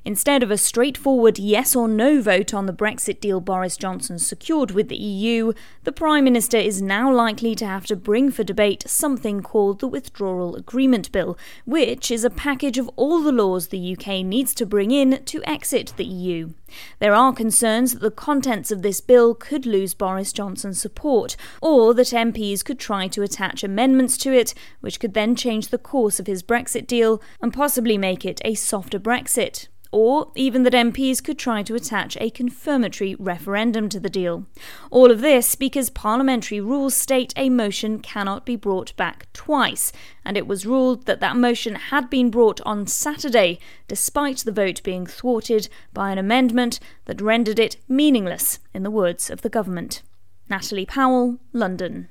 Instead of a straightforward yes or no vote on the Brexit deal Boris Johnson secured with the EU, the Prime Minister is now likely to have to bring for debate something called the Withdrawal Agreement Bill, which is a package of all the laws the UK needs to bring in to exit the EU. There are concerns that the contents of this bill could lose Boris Johnson's support, or that MPs could try to attach amendments to it, which could then change the course of his Brexit deal and possibly make it a softer Brexit. Or even that MPs could try to attach a confirmatory referendum to the deal. All of this because parliamentary rules state a motion cannot be brought back twice, and it was ruled that that motion had been brought on Saturday, despite the vote being thwarted by an amendment that rendered it meaningless, in the words of the government. Natalie Powell, London.